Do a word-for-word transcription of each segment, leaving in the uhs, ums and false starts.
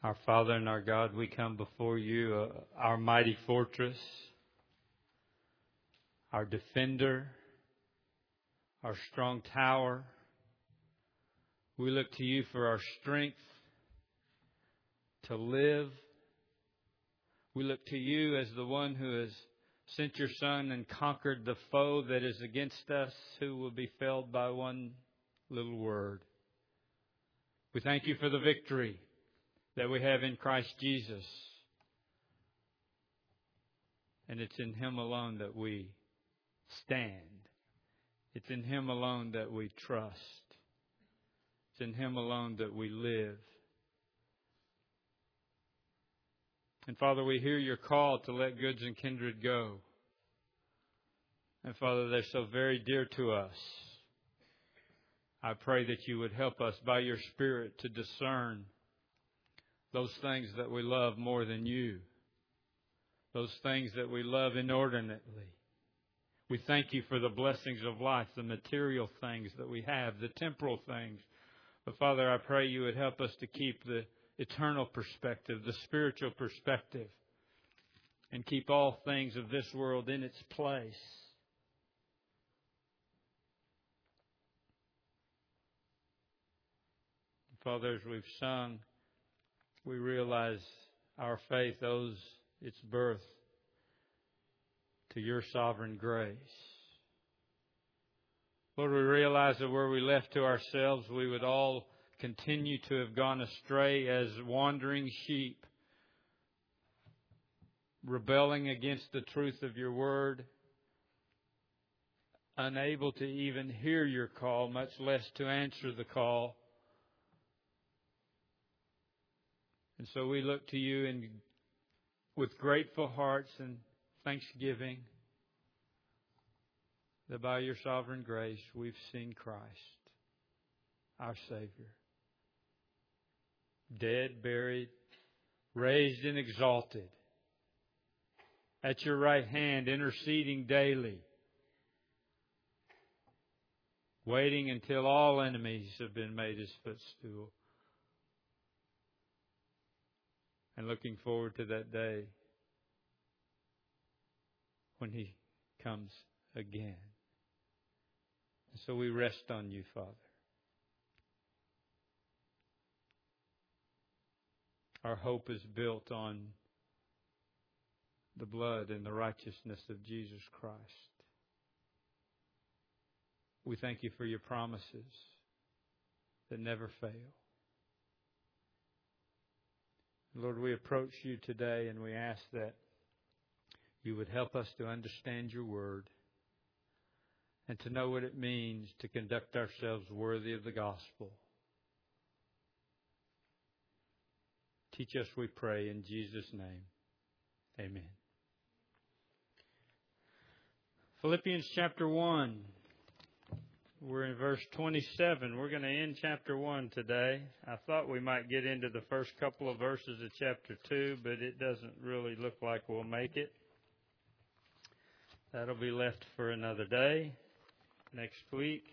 Our Father and our God, we come before you, uh, our mighty fortress, our defender, our strong tower. We look to you for our strength to live. We look to you as the one who has sent your Son and conquered the foe that is against us, who will be felled by one little word. We thank you for the victory that we have in Christ Jesus. And it's in Him alone that we stand. It's in Him alone that we trust. It's in Him alone that we live. And Father, we hear your call to let goods and kindred go. And Father, they're so very dear to us. I pray that you would help us by your Spirit to discern those things that we love more than you. Those things that we love inordinately. We thank you for the blessings of life, the material things that we have, the temporal things. But Father, I pray you would help us to keep the eternal perspective, the spiritual perspective, and keep all things of this world in its place. Father, as we've sung, we realize our faith owes its birth to your sovereign grace. Lord, we realize that were we left to ourselves, we would all continue to have gone astray as wandering sheep, rebelling against the truth of your word, unable to even hear your call, much less to answer the call. And so we look to you in, with grateful hearts and thanksgiving that by your sovereign grace we've seen Christ, our Savior, dead, buried, raised and exalted, at your right hand, interceding daily, waiting until all enemies have been made his footstool. And looking forward to that day when He comes again. And so we rest on you, Father. Our hope is built on the blood and the righteousness of Jesus Christ. We thank you for your promises that never fail. Lord, we approach you today and we ask that you would help us to understand your word and to know what it means to conduct ourselves worthy of the gospel. Teach us, we pray, in Jesus' name. Amen. Philippians chapter one. We're in verse twenty-seven. We're going to end chapter one today. I thought we might get into the first couple of verses of chapter two, but it doesn't really look like we'll make it. That'll be left for another day, next week.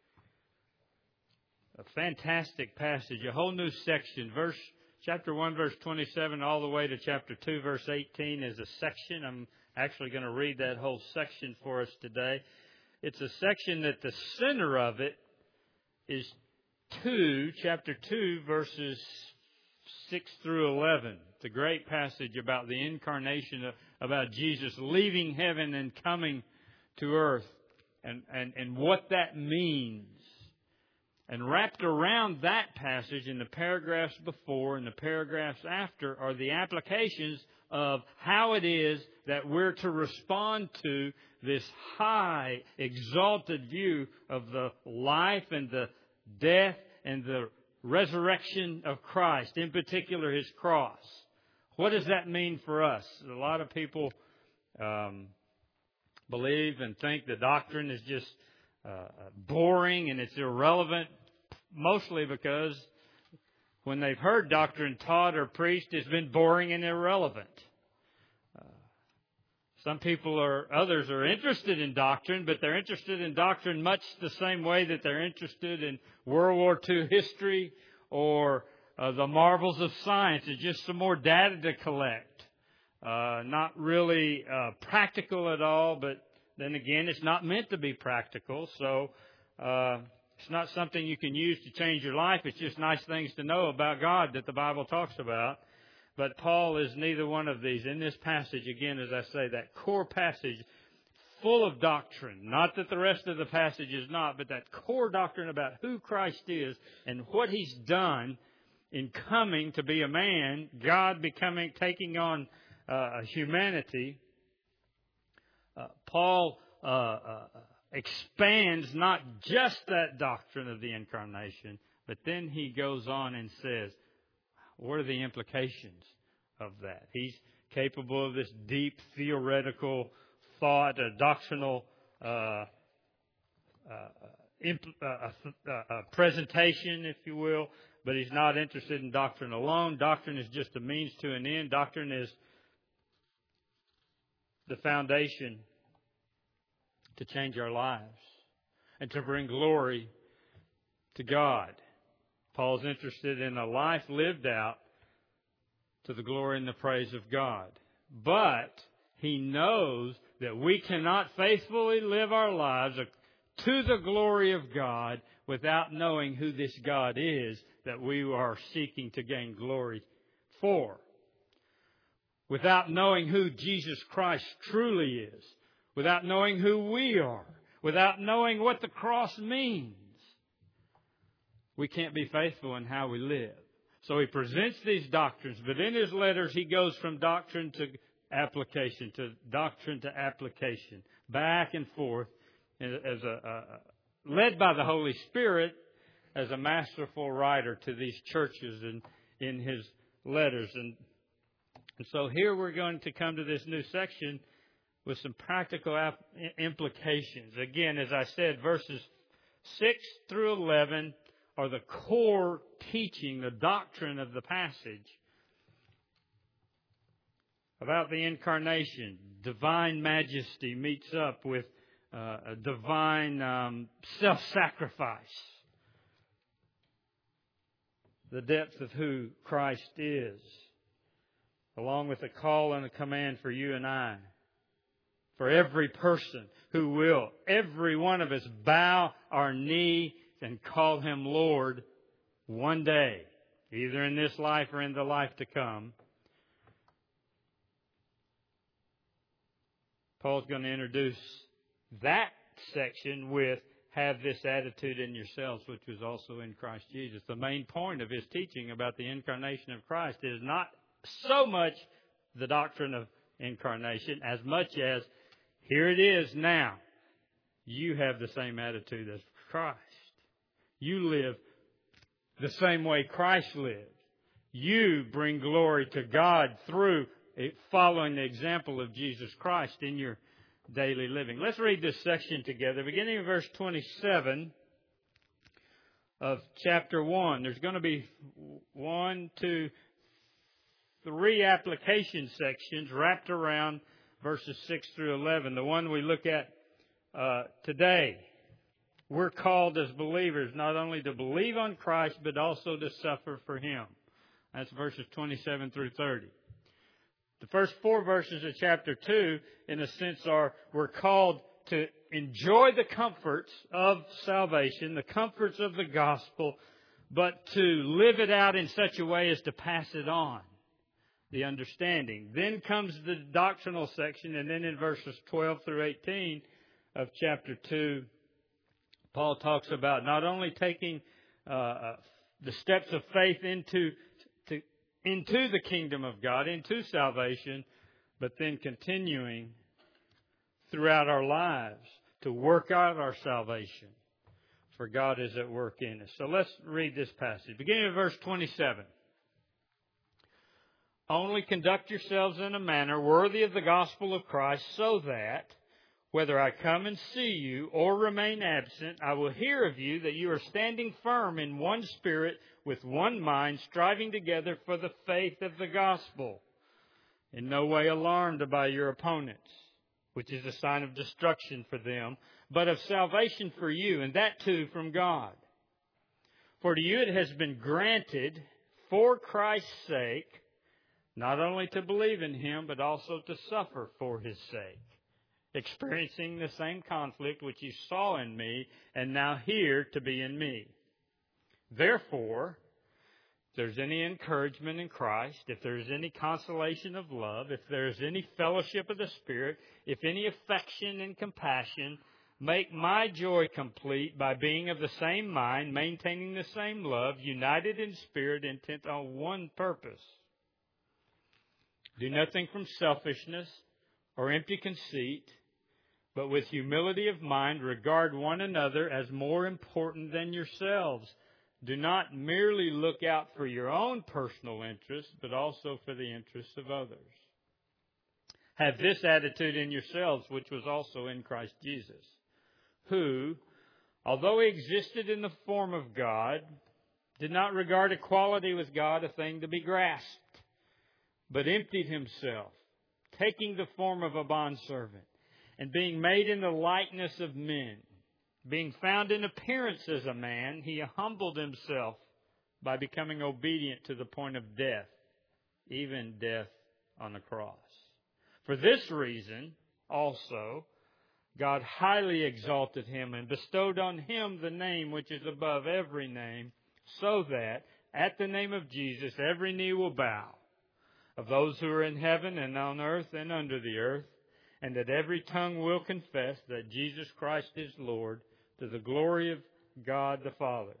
A fantastic passage, a whole new section. Verse chapter one, verse twenty-seven, all the way to chapter two, verse eighteen is a section. I'm actually going to read that whole section for us today. It's a section that the center of it is two, chapter two, verses six through eleven. It's a great passage about the incarnation, about Jesus leaving heaven and coming to earth, and, and, and what that means. And wrapped around that passage in the paragraphs before and the paragraphs after are the applications of how it is that we're to respond to this high, exalted view of the life and the death and the resurrection of Christ, in particular His cross. What does that mean for us? A lot of people um, believe and think the doctrine is just uh, boring and it's irrelevant, mostly because when they've heard doctrine taught or preached, it's been boring and irrelevant. Uh, some people or others are interested in doctrine, but they're interested in doctrine much the same way that they're interested in World War Two history or uh, the marvels of science. It's just some more data to collect. Uh, not really uh, practical at all, but then again, it's not meant to be practical. So uh, it's not something you can use to change your life. It's just nice things to know about God that the Bible talks about. But Paul is neither one of these. In this passage, again, as I say, that core passage full of doctrine. Not that the rest of the passage is not, but that core doctrine about who Christ is and what He's done in coming to be a man, God becoming, taking on uh, humanity. Uh, Paul uh, uh, expands not just that doctrine of the incarnation, but then he goes on and says, what are the implications of that? He's capable of this deep theoretical thought, a doctrinal uh, uh, imp, uh, uh, uh, presentation, if you will, but he's not interested in doctrine alone. Doctrine is just a means to an end. Doctrine is the foundation to change our lives and to bring glory to God. Paul's interested in a life lived out to the glory and the praise of God. But he knows that we cannot faithfully live our lives to the glory of God without knowing who this God is that we are seeking to gain glory for. Without knowing who Jesus Christ truly is. Without knowing who we are. Without knowing what the cross means. We can't be faithful in how we live. So he presents these doctrines, but in his letters he goes from doctrine to application, to doctrine to application, back and forth, as a, a led by the Holy Spirit, as a masterful writer to these churches and in his letters. And, and so here we're going to come to this new section with some practical ap- implications. Again, as I said, verses six through eleven are the core teaching, the doctrine of the passage about the incarnation. Divine majesty meets up with uh, a divine um, self-sacrifice. The depth of who Christ is, along with a call and a command for you and I, for every person who will, every one of us, bow our knee and call Him Lord one day, either in this life or in the life to come. Paul's going to introduce that section with have this attitude in yourselves, which was also in Christ Jesus. The main point of his teaching about the incarnation of Christ is not so much the doctrine of incarnation as much as here it is now. You have the same attitude as Christ. You live the same way Christ lived. You bring glory to God through following the example of Jesus Christ in your daily living. Let's read this section together, beginning in verse twenty-seven of chapter one. There's going to be one, two, three application sections wrapped around verses six through eleven. The one we look at uh, today. We're called as believers not only to believe on Christ, but also to suffer for Him. That's verses twenty-seven through thirty. The first four verses of chapter two, in a sense, are we're called to enjoy the comforts of salvation, the comforts of the gospel, but to live it out in such a way as to pass it on, the understanding. Then comes the doctrinal section, and then in verses twelve through eighteen of chapter two, Paul talks about not only taking uh, the steps of faith into to, into the kingdom of God, into salvation, but then continuing throughout our lives to work out our salvation. For God is at work in us. So let's read this passage. Beginning of verse twenty-seven. Only conduct yourselves in a manner worthy of the gospel of Christ, so that whether I come and see you or remain absent, I will hear of you that you are standing firm in one spirit with one mind, striving together for the faith of the gospel, in no way alarmed by your opponents, which is a sign of destruction for them, but of salvation for you, and that too from God. For to you it has been granted for Christ's sake, not only to believe in Him, but also to suffer for His sake, experiencing the same conflict which you saw in me and now here to be in me. Therefore, if there's any encouragement in Christ, if there's any consolation of love, if there's any fellowship of the Spirit, if any affection and compassion, make my joy complete by being of the same mind, maintaining the same love, united in spirit, intent on one purpose. Do nothing from selfishness or empty conceit, but with humility of mind regard one another as more important than yourselves. Do not merely look out for your own personal interests, but also for the interests of others. Have this attitude in yourselves, which was also in Christ Jesus, who, although He existed in the form of God, did not regard equality with God a thing to be grasped, but emptied Himself, taking the form of a bondservant, and being made in the likeness of men. Being found in appearance as a man, He humbled Himself by becoming obedient to the point of death, even death on the cross. For this reason, also, God highly exalted Him and bestowed on Him the name which is above every name, so that at the name of Jesus every knee will bow, of those who are in heaven and on earth and under the earth, and that every tongue will confess that Jesus Christ is Lord, to the glory of God the Father.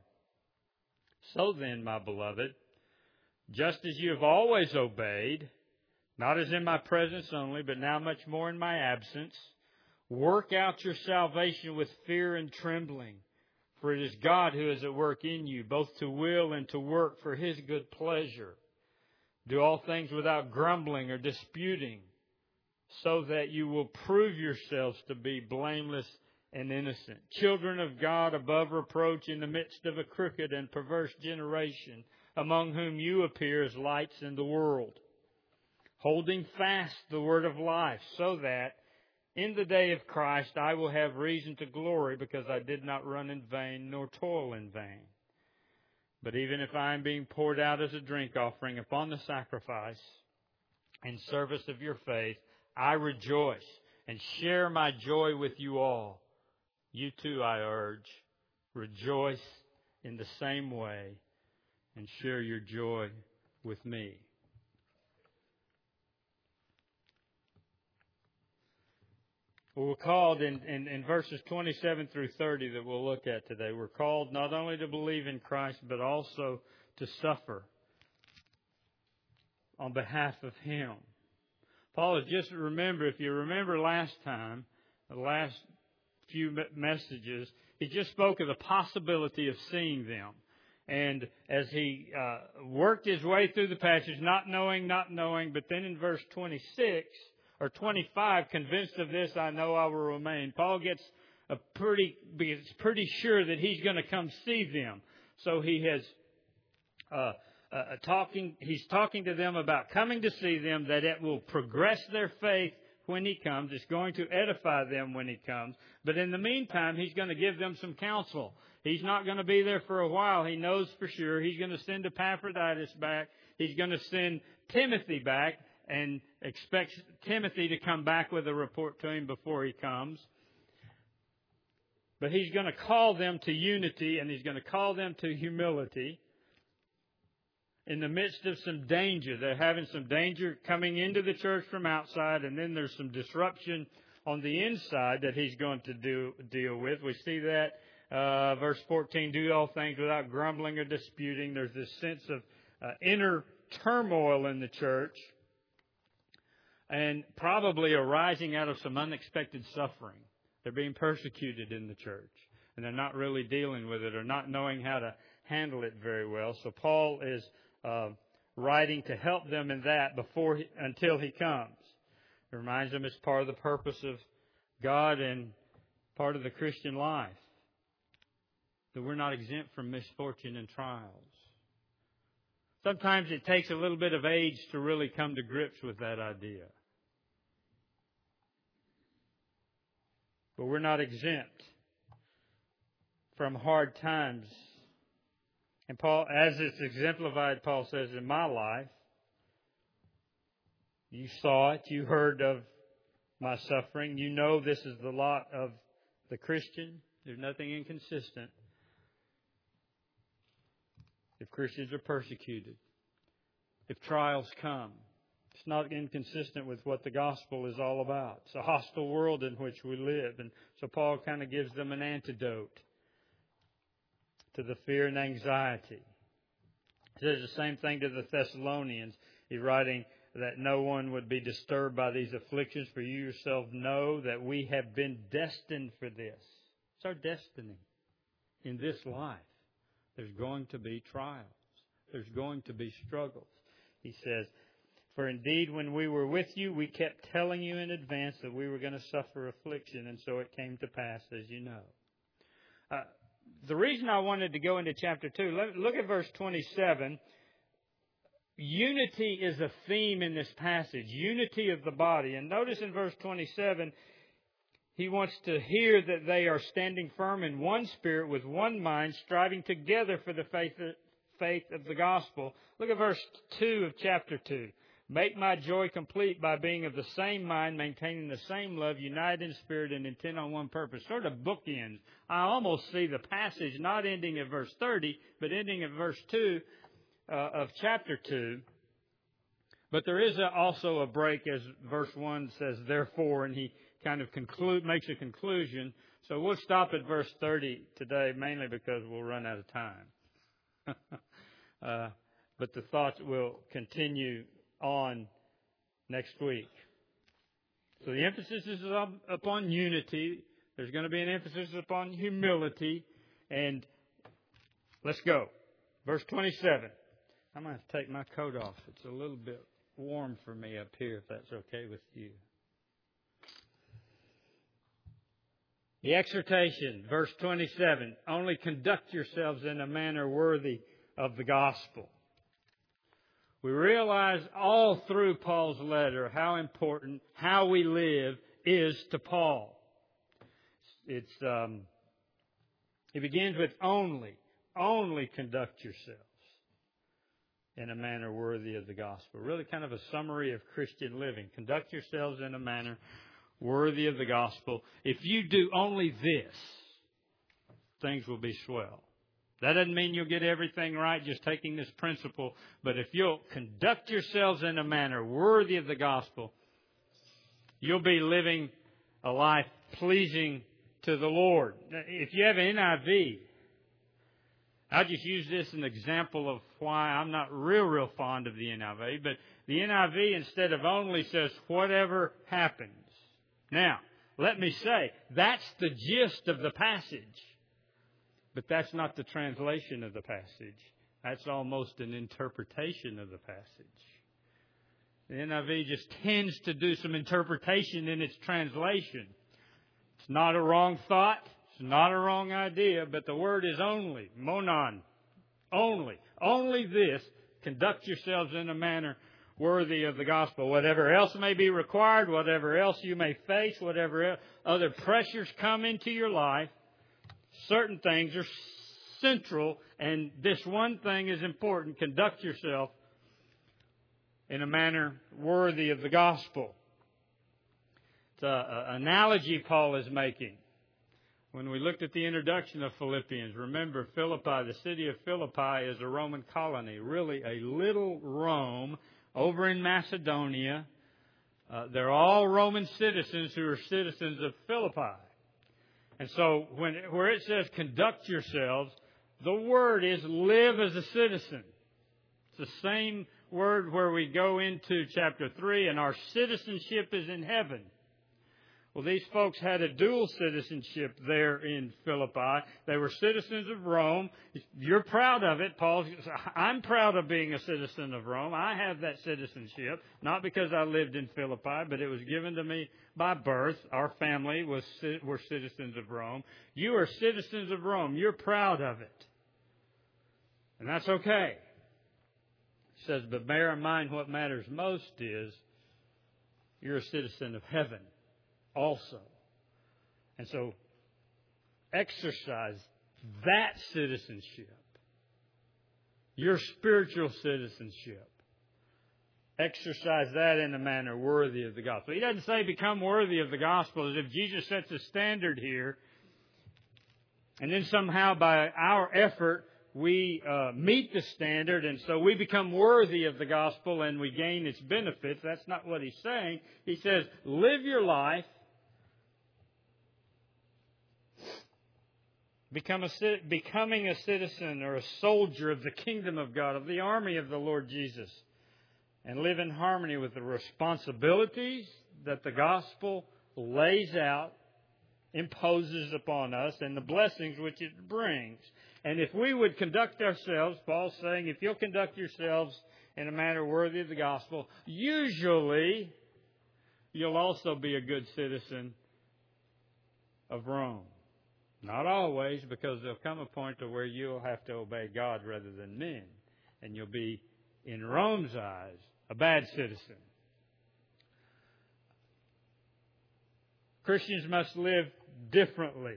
So then, my beloved, just as you have always obeyed, not as in my presence only, but now much more in my absence, work out your salvation with fear and trembling, for it is God who is at work in you, both to will and to work for His good pleasure. Do all things without grumbling or disputing, so that you will prove yourselves to be blameless and innocent, children of God above reproach in the midst of a crooked and perverse generation, among whom you appear as lights in the world, holding fast the word of life, so that in the day of Christ I will have reason to glory, because I did not run in vain nor toil in vain. But even if I am being poured out as a drink offering upon the sacrifice and service of your faith, I rejoice and share my joy with you all. You too, I urge, rejoice in the same way and share your joy with me. Well, we're called in, in, in verses twenty-seven through thirty that we'll look at today. We're called not only to believe in Christ, but also to suffer on behalf of Him. Paul is just remember, if you remember last time, the last few messages, he just spoke of the possibility of seeing them. And as he uh, worked his way through the passage, not knowing, not knowing, but then in verse twenty-six or twenty-five, convinced of this, I know I will remain. Paul gets a pretty, it's pretty sure that he's going to come see them. So he has uh, uh, talking. He's talking to them about coming to see them, that it will progress their faith when He comes. It's going to edify them when He comes. But in the meantime, He's going to give them some counsel. He's not going to be there for a while. He knows for sure. He's going to send Epaphroditus back. He's going to send Timothy back and expects Timothy to come back with a report to him before he comes. But He's going to call them to unity, and He's going to call them to humility in the midst of some danger. They're having some danger coming into the church from outside, and then there's some disruption on the inside that He's going to do, deal with. We see that, uh, verse fourteen, do all things without grumbling or disputing. There's this sense of uh, inner turmoil in the church, and probably arising out of some unexpected suffering. They're being persecuted in the church, and they're not really dealing with it or not knowing how to handle it very well. So Paul is uh, writing to help them in that before he, until he comes. It reminds them it's part of the purpose of God and part of the Christian life, that we're not exempt from misfortune and trials. Sometimes it takes a little bit of age to really come to grips with that idea. But we're not exempt from hard times And Paul, as it's exemplified, Paul says, in my life, you saw it, you heard of my suffering, you know this is the lot of the Christian. There's nothing inconsistent. If Christians are persecuted, if trials come, it's not inconsistent with what the gospel is all about. It's a hostile world in which we live. And so Paul kind of gives them an antidote to the fear and anxiety. He says the same thing to the Thessalonians. He's writing that no one would be disturbed by these afflictions, for you yourself know that we have been destined for this. It's our destiny in this life. There's going to be trials. There's going to be struggles. He says, for indeed, when we were with you, we kept telling you in advance that we were going to suffer affliction, and so it came to pass, as you know. Uh, the reason I wanted to go into chapter two, look at verse twenty-seven. Unity is a theme in this passage. Unity of the body. And notice in verse twenty-seven, he wants to hear that they are standing firm in one spirit with one mind, striving together for the faith faith of the gospel. Look at verse two of chapter two. Make my joy complete by being of the same mind, maintaining the same love, united in spirit and intent on one purpose. Sort of bookends. I almost see the passage not ending at verse thirty, but ending at verse two uh, of chapter two. But there is a, also a break, as verse one says, therefore, and he kind of conclude makes a conclusion. So we'll stop at verse thirty today, mainly because we'll run out of time. uh, but the thoughts will continue on next week. So the emphasis is upon unity. There's going to be an emphasis upon humility. And let's go. Verse twenty-seven. I'm going to have to take my coat off. It's a little bit warm for me up here, if that's okay with you. The exhortation, verse twenty-seven. Only conduct yourselves in a manner worthy of the gospel. We realize all through Paul's letter how important how we live is to Paul. It's um, it begins with only, only conduct yourselves in a manner worthy of the gospel. Really kind of a summary of Christian living. Conduct yourselves in a manner worthy of the gospel. If you do only this, things will be swell. That doesn't mean you'll get everything right just taking this principle. But if you'll conduct yourselves in a manner worthy of the gospel, you'll be living a life pleasing to the Lord. If you have an N I V, I'll just use this as an example of why I'm not real, real fond of the N I V. But the N I V, instead of only, says whatever happens. Now, let me say, that's the gist of the passage. But that's not the translation of the passage. That's almost an interpretation of the passage. The N I V just tends to do some interpretation in its translation. It's not a wrong thought. It's not a wrong idea. But the word is only. Monon. Only. Only this. Conduct yourselves in a manner worthy of the gospel. Whatever else may be required, whatever else you may face, whatever other pressures come into your life, certain things are central, and this one thing is important. Conduct yourself in a manner worthy of the gospel. It's an analogy Paul is making. When we looked at the introduction of Philippians, remember Philippi, the city of Philippi is a Roman colony, really a little Rome over in Macedonia. Uh, they're all Roman citizens who are citizens of Philippi. And so when where it says conduct yourselves, the word is live as a citizen. It's the same word where we go into chapter three, and our citizenship is in heaven. Well, these folks had a dual citizenship there in Philippi. They were citizens of Rome. You're proud of it, Paul. I'm proud of being a citizen of Rome. I have that citizenship, not because I lived in Philippi, but it was given to me by birth. Our family was were citizens of Rome. You are citizens of Rome. You're proud of it. And that's okay. It says, but bear in mind what matters most is you're a citizen of heaven also. And so exercise that citizenship your spiritual citizenship. Exercise that in a manner worthy of the gospel. He doesn't say become worthy of the gospel, as if Jesus sets a standard here, and then somehow by our effort we uh, meet the standard, and so we become worthy of the gospel and we gain its benefits. That's not what he's saying. He says, live your life, become a, becoming a citizen or a soldier of the kingdom of God, of the army of the Lord Jesus, and live in harmony with the responsibilities that the gospel lays out, imposes upon us, and the blessings which it brings. And if we would conduct ourselves, Paul's saying, if you'll conduct yourselves in a manner worthy of the gospel, usually you'll also be a good citizen of Rome. Not always, because there'll come a point to where you'll have to obey God rather than men. And you'll be, in Rome's eyes, a bad citizen. Christians must live differently.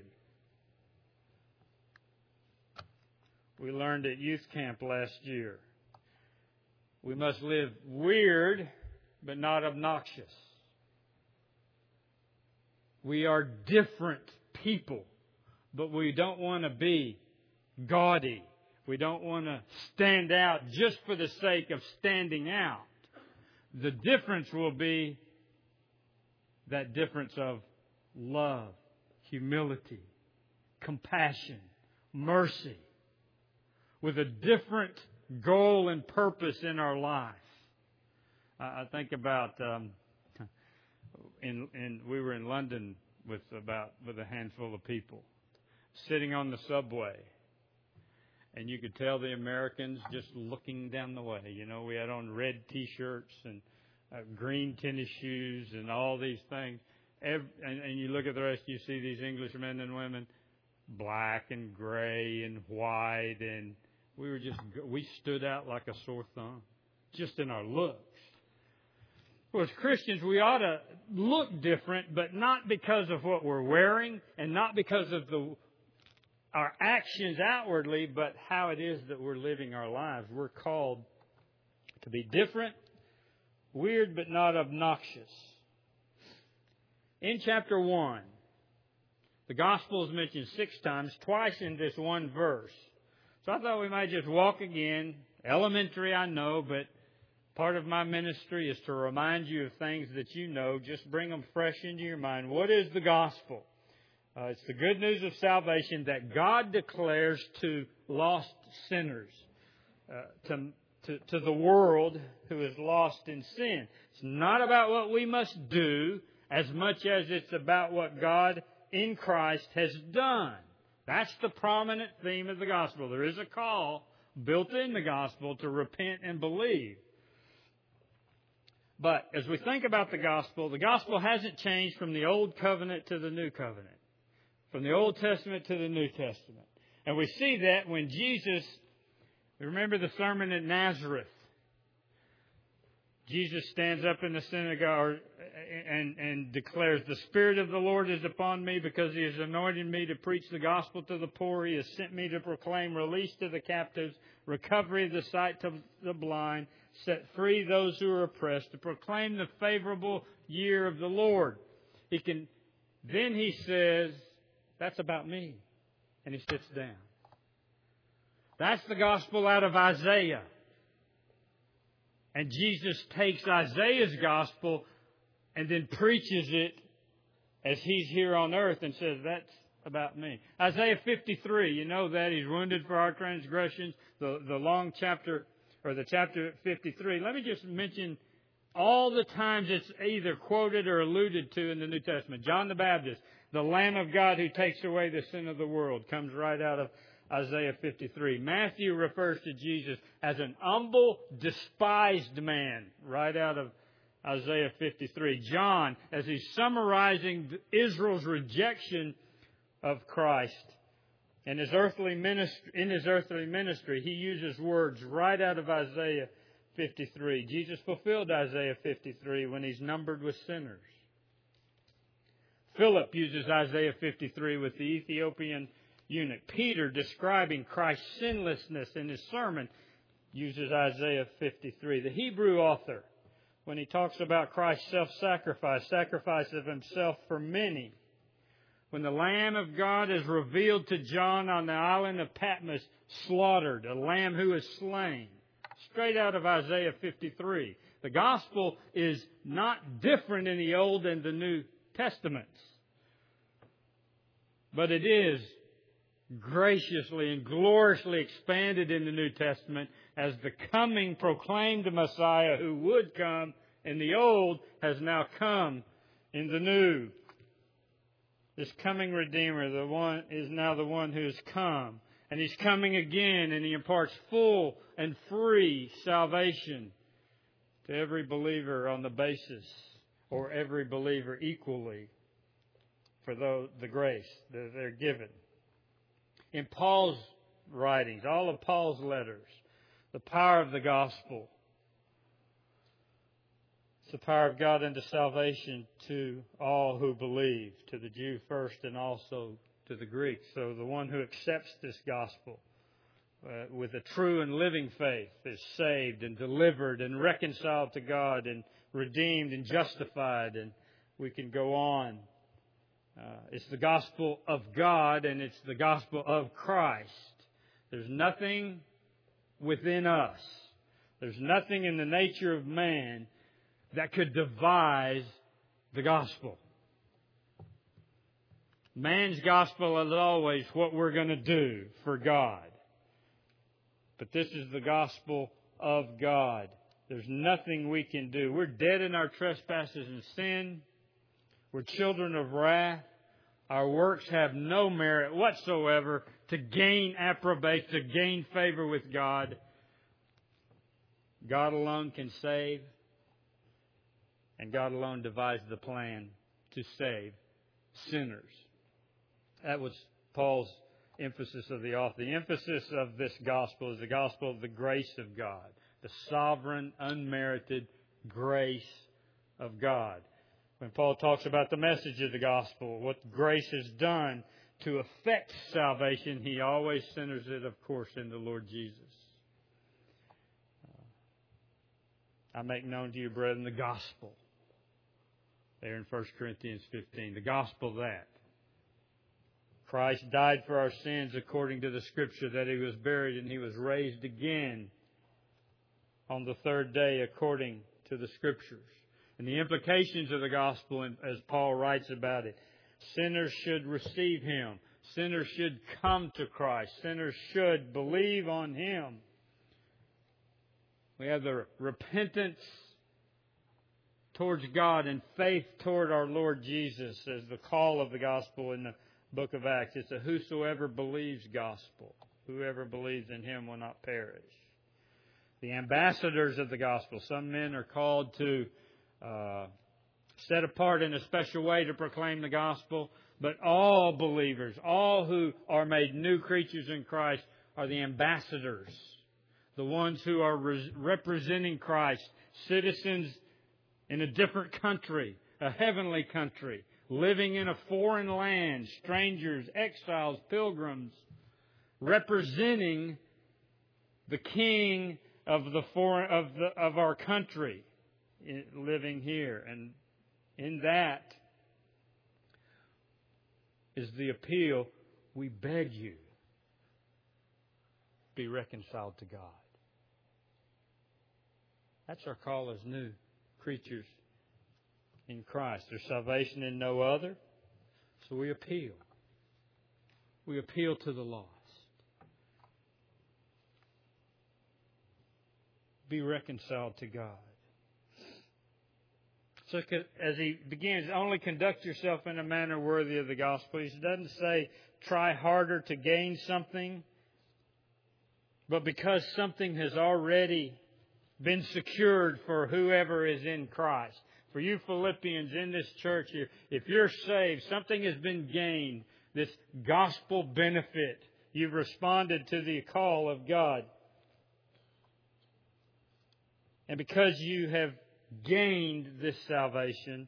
We learned at youth camp last year. We must live weird, but not obnoxious. We are different people, but we don't want to be gaudy. We don't want to stand out just for the sake of standing out. The difference will be that difference of love, humility, compassion, mercy, with a different goal and purpose in our life. I think about, um, in, in, we were in London with about with a handful of people, sitting on the subway. And you could tell the Americans just looking down the way. You know, we had on red T-shirts and uh, green tennis shoes and all these things. Every, and, and you look at the rest, you see these English men and women, black and gray and white. And we were just, we stood out like a sore thumb, just in our looks. Well, as Christians, we ought to look different, but not because of what we're wearing and not because of the our actions outwardly, but how it is that we're living our lives. We're called to be different, weird, but not obnoxious. In chapter one, the gospel is mentioned six times, twice in this one verse. So I thought we might just walk again. Elementary, I know, but part of my ministry is to remind you of things that you know. Just bring them fresh into your mind. What is the gospel? Uh, it's the good news of salvation that God declares to lost sinners, uh, to, to, to the world who is lost in sin. It's not about what we must do as much as it's about what God in Christ has done. That's the prominent theme of the gospel. There is a call built in the gospel to repent and believe. But as we think about the gospel, the gospel hasn't changed from the Old Covenant to the New Covenant, from the Old Testament to the New Testament. And we see that when Jesus, remember the sermon at Nazareth. Jesus stands up in the synagogue and, and declares, "The Spirit of the Lord is upon me because He has anointed me to preach the gospel to the poor. He has sent me to proclaim release to the captives, recovery of the sight to the blind, set free those who are oppressed, to proclaim the favorable year of the Lord." He can. Then He says, "That's about me." And He sits down. That's the gospel out of Isaiah. And Jesus takes Isaiah's gospel and then preaches it as He's here on earth and says, "That's about me." Isaiah fifty-three, you know that. He's wounded for our transgressions. The, the long chapter, or the chapter fifty-three. Let me just mention all the times it's either quoted or alluded to in the New Testament. John the Baptist, the Lamb of God who takes away the sin of the world, comes right out of Isaiah fifty-three. Matthew refers to Jesus as an humble, despised man, right out of Isaiah fifty-three. John, as he's summarizing Israel's rejection of Christ and his earthly ministry, in his earthly ministry, he uses words right out of Isaiah fifty-three. Jesus fulfilled Isaiah fifty-three when He's numbered with sinners. Philip uses Isaiah fifty-three with the Ethiopian eunuch. Peter, describing Christ's sinlessness in his sermon, uses Isaiah fifty-three. The Hebrew author, when he talks about Christ's self-sacrifice, sacrifice of himself for many, when the Lamb of God is revealed to John on the island of Patmos, slaughtered, a lamb who is slain, straight out of Isaiah fifty-three. The gospel is not different in the Old and the New Testaments, but it is graciously and gloriously expanded in the New Testament as the coming proclaimed Messiah who would come in the Old has now come in the New. This coming Redeemer, the one is now the one who has come. And He's coming again, and He imparts full and free salvation to every believer on the basis, or every believer equally, for the, the grace that they're given. In Paul's writings, all of Paul's letters, the power of the gospel, it's the power of God unto salvation to all who believe, to the Jew first and also to the Greek. So the one who accepts this gospel uh, with a true and living faith is saved and delivered and reconciled to God and redeemed and justified, and we can go on. Uh, it's the gospel of God, and it's the gospel of Christ. There's nothing within us, there's nothing in the nature of man that could devise the gospel. Man's gospel is always what we're going to do for God. But this is the gospel of God. There's nothing we can do. We're dead in our trespasses and sin. We're children of wrath. Our works have no merit whatsoever to gain approbation, to gain favor with God. God alone can save, and God alone devised the plan to save sinners. That was Paul's emphasis of the author. The emphasis of this gospel is the gospel of the grace of God, the sovereign, unmerited grace of God. When Paul talks about the message of the gospel, what grace has done to effect salvation, he always centers it, of course, in the Lord Jesus. Uh, I make known to you, brethren, the gospel. There in First Corinthians fifteen. The gospel that Christ died for our sins according to the Scripture, that He was buried and He was raised again on the third day according to the Scriptures. And the implications of the gospel, as Paul writes about it, sinners should receive Him. Sinners should come to Christ. Sinners should believe on Him. We have the repentance towards God and faith toward our Lord Jesus as the call of the gospel in the book of Acts. It's a whosoever believes gospel. Whoever believes in Him will not perish. The ambassadors of the gospel. Some men are called to uh, set apart in a special way to proclaim the gospel. But all believers, all who are made new creatures in Christ, are the ambassadors. The ones who are re- representing Christ. Citizens in a different country, a heavenly country. Living in a foreign land, strangers, exiles, pilgrims, representing the King of the foreign of the of our country, living here, and in that is the appeal. We beg you, be reconciled to God. That's our call as new creatures in Christ. There's salvation in no other. So we appeal. We appeal to the lost. Be reconciled to God. So as he begins, only conduct yourself in a manner worthy of the gospel. He doesn't say try harder to gain something, but because something has already been secured for whoever is in Christ. For you Philippians in this church here, if you're saved, something has been gained, this gospel benefit. You've responded to the call of God. And because you have gained this salvation,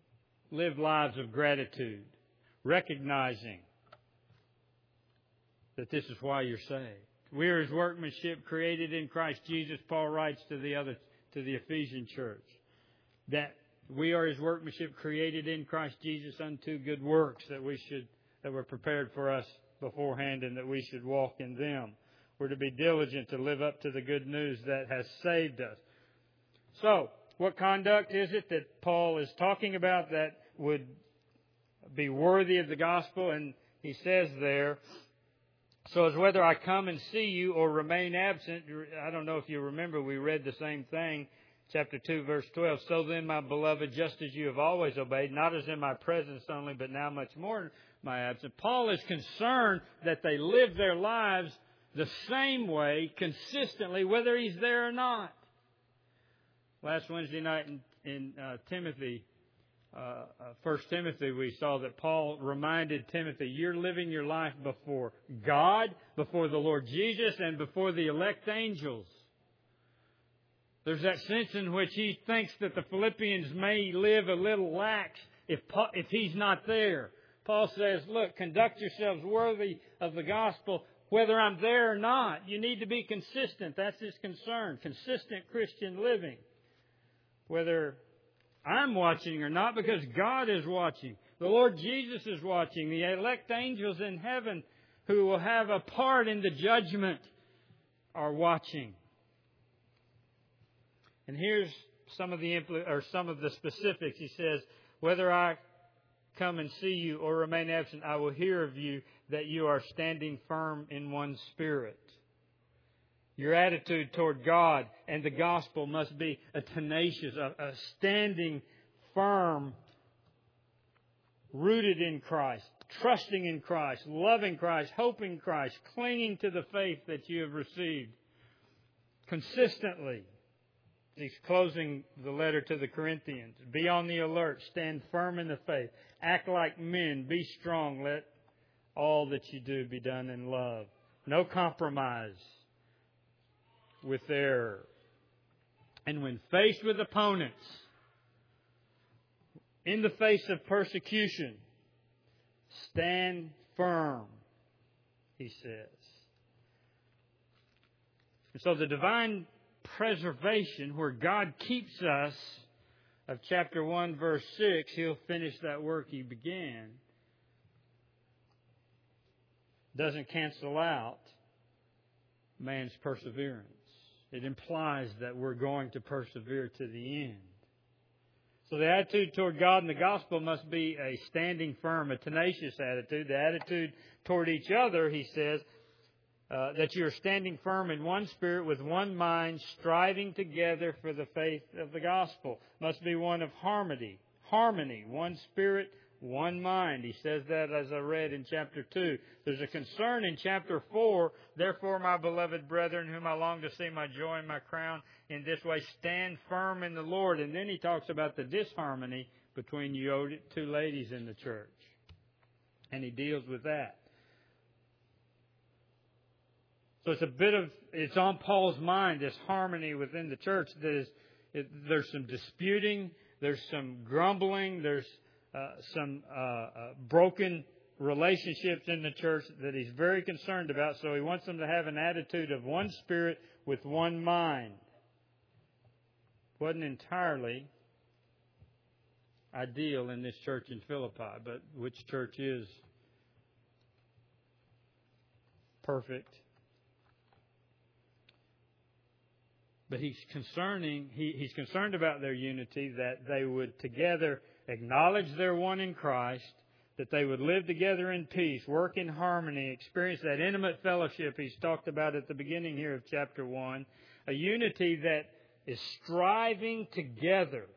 live lives of gratitude, recognizing that this is why you're saved. We are His workmanship created in Christ Jesus. Paul writes to the other, to the Ephesian church, that we are His workmanship created in Christ Jesus unto good works that we should, that were prepared for us beforehand and that we should walk in them. We're to be diligent to live up to the good news that has saved us. So, what conduct is it that Paul is talking about that would be worthy of the gospel? And he says there, so as whether I come and see you or remain absent. I don't know if you remember, we read the same thing, chapter two, verse twelve. So then, my beloved, just as you have always obeyed, not as in my presence only, but now much more in my absence. Paul is concerned that they live their lives the same way, consistently, whether he's there or not. Last Wednesday night in, in uh, Timothy, uh, uh, First Timothy, we saw that Paul reminded Timothy, you're living your life before God, before the Lord Jesus, and before the elect angels. There's that sense in which he thinks that the Philippians may live a little lax if Paul, if he's not there. Paul says, look, conduct yourselves worthy of the gospel, whether I'm there or not. You need to be consistent. That's his concern. Consistent Christian living. Whether I'm watching or not, because God is watching. The Lord Jesus is watching. The elect angels in heaven who will have a part in the judgment are watching. And here's some of the impl- or some of the specifics. He says, whether I come and see you or remain absent, I will hear of you that you are standing firm in one spirit. Your attitude toward God and the gospel must be a tenacious, a, a standing firm, rooted in Christ, trusting in Christ, loving Christ, hoping Christ, clinging to the faith that you have received consistently. He's closing the letter to the Corinthians. Be on the alert. Stand firm in the faith. Act like men. Be strong. Let all that you do be done in love. No compromise with error. And when faced with opponents, in the face of persecution, stand firm, he says. And so the divine preservation, where God keeps us, of chapter one, verse six, He'll finish that work He began, doesn't cancel out man's perseverance. It implies that we're going to persevere to the end. So the attitude toward God and the gospel must be a standing firm, a tenacious attitude. The attitude toward each other, he says, uh, that you are standing firm in one spirit with one mind, striving together for the faith of the gospel. Must be one of harmony. Harmony, one spirit, one mind. He says that as I read in chapter two. There's a concern in chapter four. Therefore, my beloved brethren, whom I long to see my joy and my crown, in this way stand firm in the Lord. And then he talks about the disharmony between you two ladies in the church. And he deals with that. So it's a bit of, it's on Paul's mind, this harmony within the church. That is, it, there's some disputing, there's some grumbling, there's uh, some uh, uh, broken relationships in the church that he's very concerned about. So he wants them to have an attitude of one spirit with one mind. Wasn't entirely ideal in this church in Philippi, but which church is perfect? But he's concerning, he, he's concerned about their unity, that they would together acknowledge their one in Christ, that they would live together in peace, work in harmony, experience that intimate fellowship he's talked about at the beginning here of chapter one. A unity that is striving together,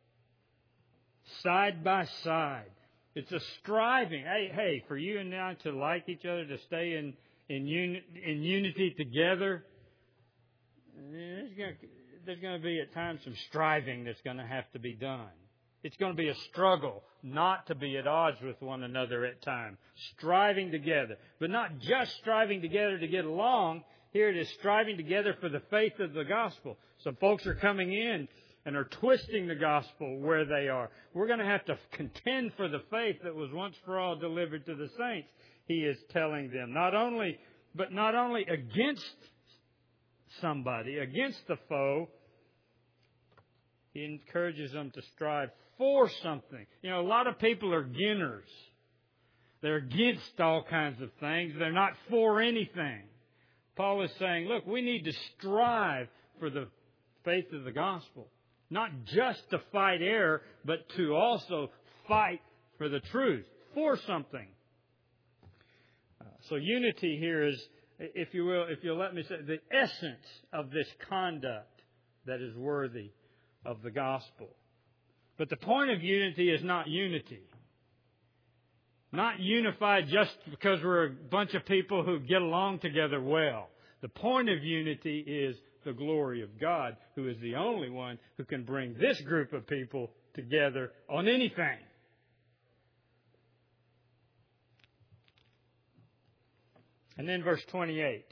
side by side. It's a striving. Hey, hey, for you and I to like each other, to stay in, in, uni, in unity together, There's going, to, there's going to be at times some striving that's going to have to be done. It's going to be a struggle not to be at odds with one another at times. Striving together. But not just striving together to get along. Here it is striving together for the faith of the gospel. Some folks are coming in and are twisting the gospel where they are. We're going to have to contend for the faith that was once for all delivered to the saints. He is telling them. Not only but not only against somebody, against the foe, he encourages them to strive for something. You know, a lot of people are ginners. They're against all kinds of things. They're not for anything. Paul is saying, look, we need to strive for the faith of the gospel. Not just to fight error, but to also fight for the truth, for something. Uh, so unity here is, if you will, if you'll let me say, the essence of this conduct that is worthy of the gospel. But the point of unity is not unity. Not unified just because we're a bunch of people who get along together well. The point of unity is the glory of God, who is the only one who can bring this group of people together on anything. And then verse twenty-eight.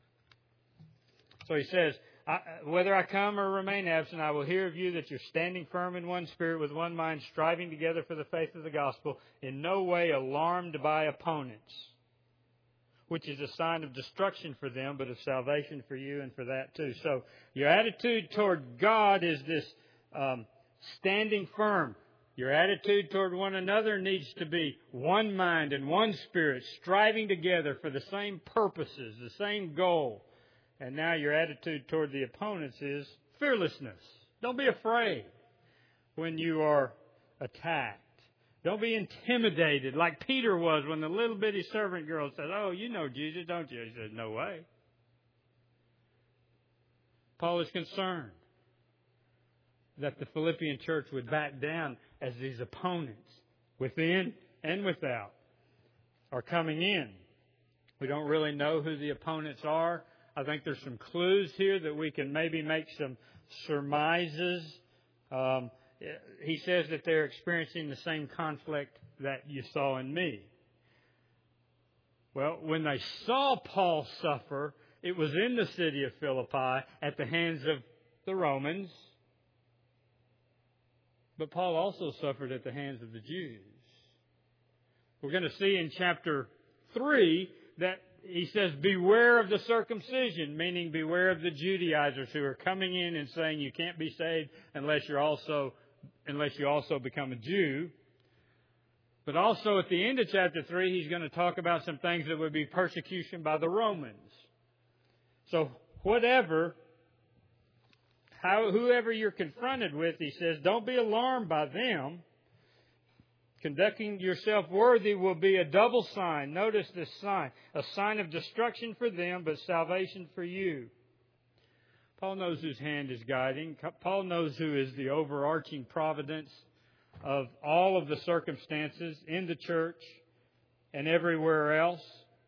So he says, I, whether I come or remain absent, I will hear of you that you're standing firm in one spirit, with one mind, striving together for the faith of the gospel, in no way alarmed by opponents, which is a sign of destruction for them, but of salvation for you and for that too. So your attitude toward God is this um, standing firm. Your attitude toward one another needs to be one mind and one spirit, striving together for the same purposes, the same goal. And now your attitude toward the opponents is fearlessness. Don't be afraid when you are attacked. Don't be intimidated like Peter was when the little bitty servant girl said, oh, you know Jesus, don't you? He said, no way. Paul is concerned that the Philippian church would back down as these opponents, within and without, are coming in. We don't really know who the opponents are. I think there's some clues here that we can maybe make some surmises. Um, he says that they're experiencing the same conflict that you saw in me. Well, when they saw Paul suffer, it was in the city of Philippi at the hands of the Romans. But Paul also suffered at the hands of the Jews. We're going to see in chapter three that he says, beware of the circumcision, meaning beware of the Judaizers who are coming in and saying you can't be saved unless you're also, unless you also become a Jew. But also at the end of chapter three, he's going to talk about some things that would be persecution by the Romans. So whatever, how, whoever you're confronted with, he says, don't be alarmed by them. Conducting yourself worthy will be a double sign. Notice this sign. A sign of destruction for them, but salvation for you. Paul knows whose hand is guiding. Paul knows who is the overarching providence of all of the circumstances in the church and everywhere else.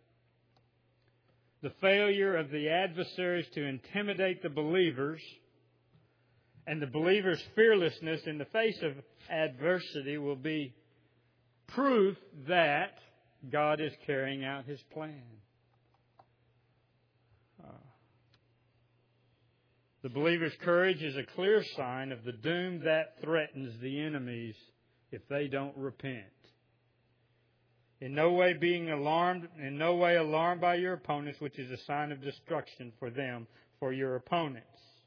The failure of the adversaries to intimidate the believers and the believers' fearlessness in the face of adversity will be proof that God is carrying out His plan. Uh, the believer's courage is a clear sign of the doom that threatens the enemies if they don't repent. In no way being alarmed, in no way alarmed by your opponents, which is a sign of destruction for them, for your opponents.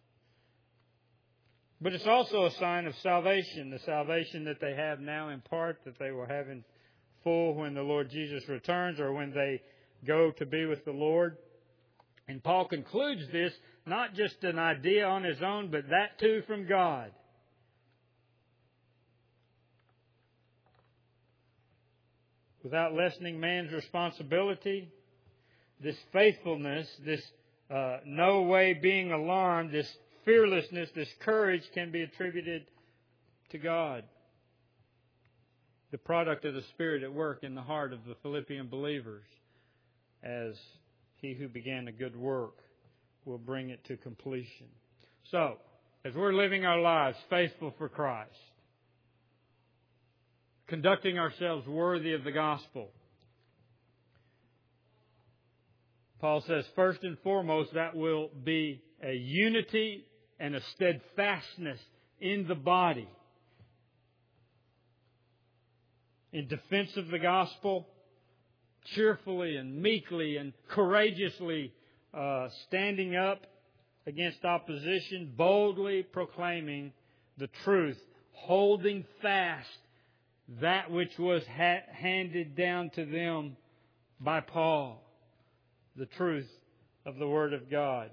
But it's also a sign of salvation, the salvation that they have now in part, that they will have in full when the Lord Jesus returns or when they go to be with the Lord. And Paul concludes this, not just an idea on his own, but that too from God. Without lessening man's responsibility, this faithfulness, this uh, no way being alarmed, this fearlessness, this courage can be attributed to God. The product of the Spirit at work in the heart of the Philippian believers, as He who began a good work will bring it to completion. So, as we're living our lives faithful for Christ, conducting ourselves worthy of the gospel, Paul says, first and foremost, that will be a unity and a steadfastness in the body. In defense of the gospel, cheerfully and meekly and courageously uh, standing up against opposition, boldly proclaiming the truth, holding fast that which was ha- handed down to them by Paul, the truth of the Word of God.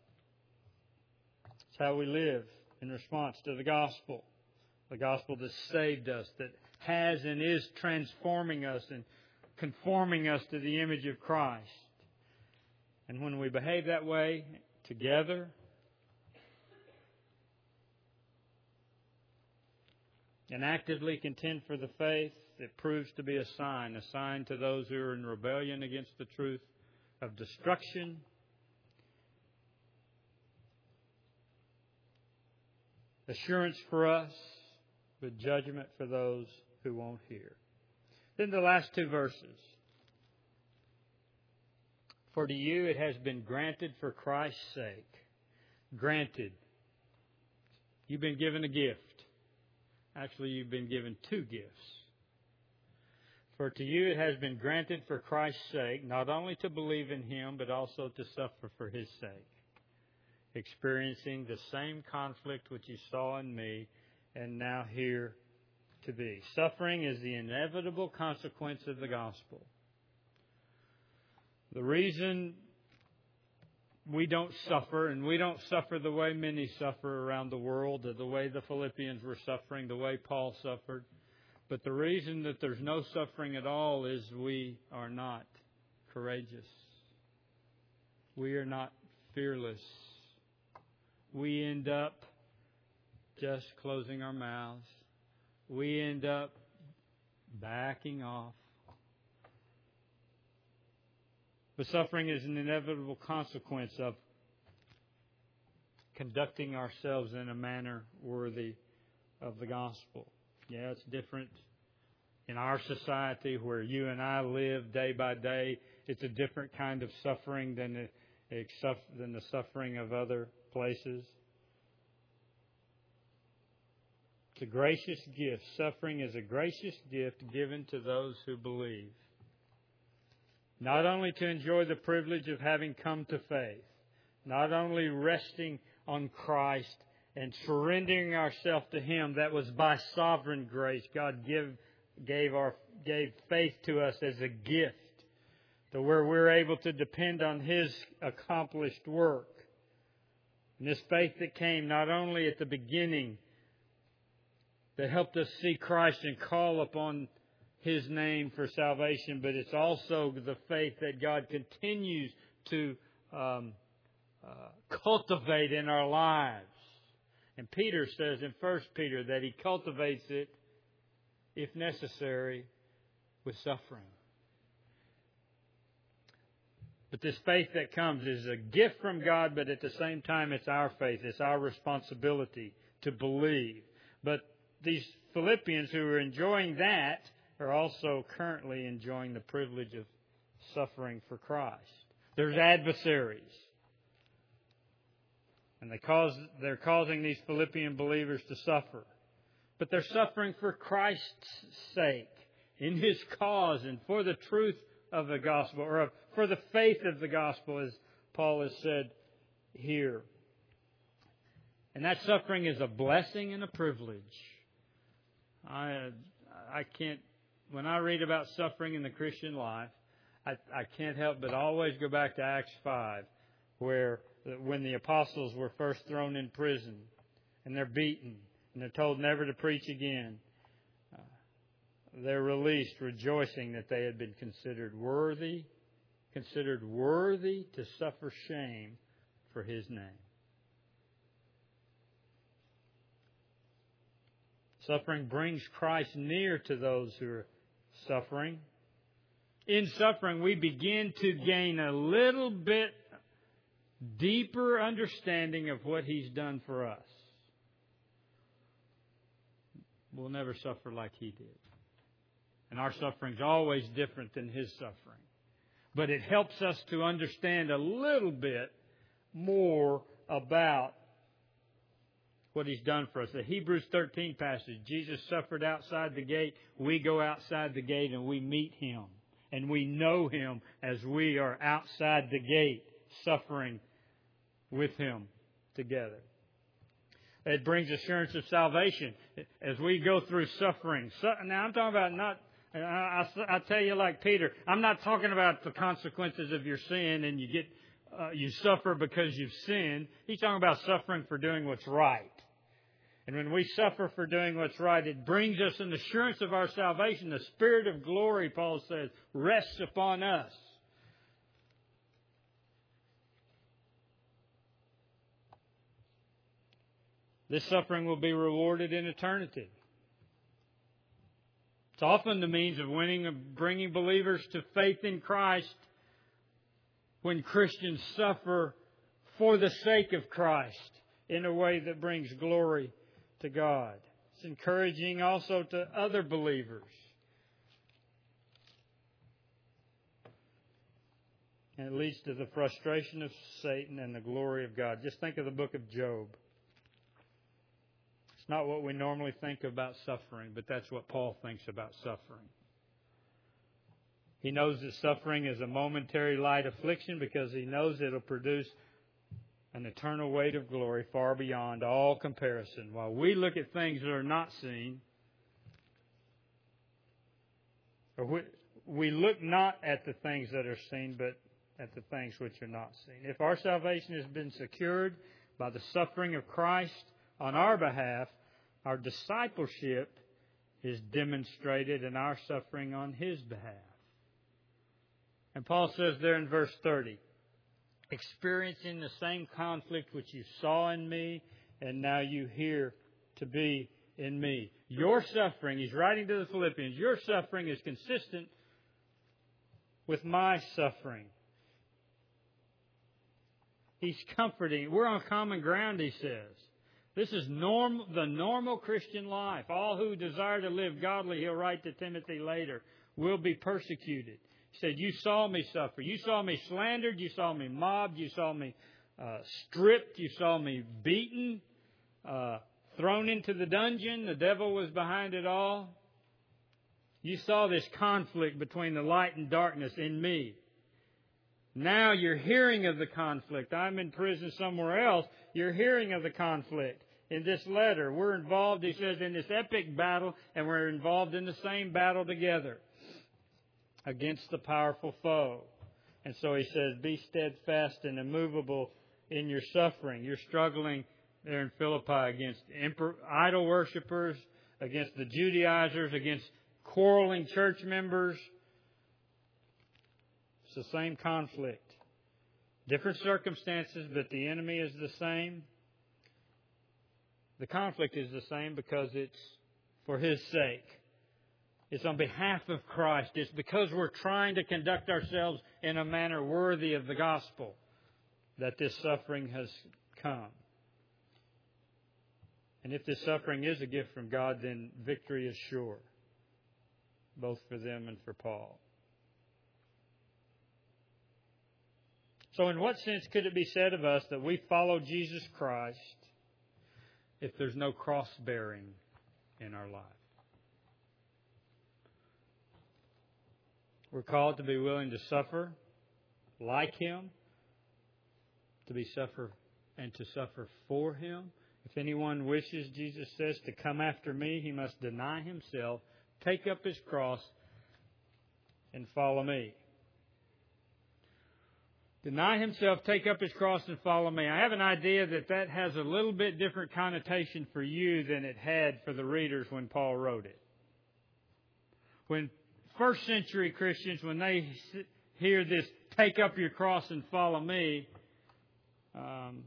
It's how we live in response to the gospel. The gospel that saved us, that has and is transforming us and conforming us to the image of Christ. And when we behave that way together, and actively contend for the faith, it proves to be a sign, a sign to those who are in rebellion against the truth of destruction, assurance for us, but judgment for those who won't hear. Then the last two verses. For to you it has been granted for Christ's sake. Granted. You've been given a gift. Actually, you've been given two gifts. For to you it has been granted for Christ's sake, not only to believe in Him, but also to suffer for His sake, experiencing the same conflict which you saw in me and now hear to be. Suffering is the inevitable consequence of the gospel. The reason we don't suffer, and we don't suffer the way many suffer around the world, or the way the Philippians were suffering, the way Paul suffered. But the reason that there's no suffering at all is we are not courageous. We are not fearless. We end up just closing our mouths. We end up backing off. But suffering is an inevitable consequence of conducting ourselves in a manner worthy of the gospel. Yeah, it's different in our society where you and I live day by day. It's a different kind of suffering than the, than the suffering of other places. It's a gracious gift. Suffering is a gracious gift given to those who believe. Not only to enjoy the privilege of having come to faith, not only resting on Christ and surrendering ourselves to Him, that was by sovereign grace. God give, gave our gave faith to us as a gift, to where we're able to depend on His accomplished work. And this faith that came not only at the beginning, that helped us see Christ and call upon His name for salvation, but it's also the faith that God continues to um, uh, cultivate in our lives. And Peter says in First Peter that He cultivates it, if necessary, with suffering. But this faith that comes is a gift from God, but at the same time it's our faith. It's our responsibility to believe. But these Philippians who are enjoying that are also currently enjoying the privilege of suffering for Christ. There's adversaries. And they cause, they're causing these Philippian believers to suffer. But they're suffering for Christ's sake, in His cause, and for the truth of the gospel, or for the faith of the gospel, as Paul has said here. And that suffering is a blessing and a privilege. I, I can't, when I read about suffering in the Christian life, I, I can't help but always go back to Acts five, where when the apostles were first thrown in prison, and they're beaten, and they're told never to preach again, uh, they're released rejoicing that they had been considered worthy, considered worthy to suffer shame for His name. Suffering brings Christ near to those who are suffering. In suffering, we begin to gain a little bit deeper understanding of what He's done for us. We'll never suffer like He did. And our suffering's always different than His suffering. But it helps us to understand a little bit more about what He's done for us. The Hebrews thirteen passage, Jesus suffered outside the gate. We go outside the gate and we meet Him. And we know Him as we are outside the gate suffering with Him together. It brings assurance of salvation as we go through suffering. Now, I'm talking about not, I, I, I tell you like Peter, I'm not talking about the consequences of your sin and you get, uh, you suffer because you've sinned. He's talking about suffering for doing what's right. And when we suffer for doing what's right, it brings us an assurance of our salvation. The Spirit of glory, Paul says, rests upon us. This suffering will be rewarded in eternity. It's often the means of winning and bringing believers to faith in Christ when Christians suffer for the sake of Christ in a way that brings glory to God. It's encouraging also to other believers. And it leads to the frustration of Satan and the glory of God. Just think of the book of Job. It's not what we normally think about suffering, but that's what Paul thinks about suffering. He knows that suffering is a momentary light affliction because he knows it'll produce an eternal weight of glory far beyond all comparison. While we look at things that are not seen, or we, we look not at the things that are seen, but at the things which are not seen. If our salvation has been secured by the suffering of Christ on our behalf, our discipleship is demonstrated in our suffering on His behalf. And Paul says there in verse thirty, experiencing the same conflict which you saw in me, and now you hear to be in me. Your suffering, he's writing to the Philippians, your suffering is consistent with my suffering. He's comforting. We're on common ground, he says. This is norm, the normal Christian life. All who desire to live godly, he'll write to Timothy later, will be persecuted. He said, you saw me suffer. You saw me slandered. You saw me mobbed. You saw me uh, stripped. You saw me beaten, uh, thrown into the dungeon. The devil was behind it all. You saw this conflict between the light and darkness in me. Now you're hearing of the conflict. I'm in prison somewhere else. You're hearing of the conflict. In this letter, we're involved, he says, in this epic battle, and we're involved in the same battle together against the powerful foe. And so he says, be steadfast and immovable in your suffering. You're struggling there in Philippi against idol worshippers, against the Judaizers, against quarreling church members. It's the same conflict. Different circumstances, but the enemy is the same. The conflict is the same because it's for His sake. It's on behalf of Christ. It's because we're trying to conduct ourselves in a manner worthy of the gospel that this suffering has come. And if this suffering is a gift from God, then victory is sure, both for them and for Paul. So in what sense could it be said of us that we follow Jesus Christ if there's no cross-bearing in our life? We're called to be willing to suffer like Him, to be suffer and to suffer for Him. If anyone wishes, Jesus says, to come after me, he must deny himself, take up his cross, and follow me. Deny himself, take up his cross, and follow me. I have an idea that that has a little bit different connotation for you than it had for the readers when Paul wrote it. When first century Christians, when they hear this, take up your cross and follow me, um,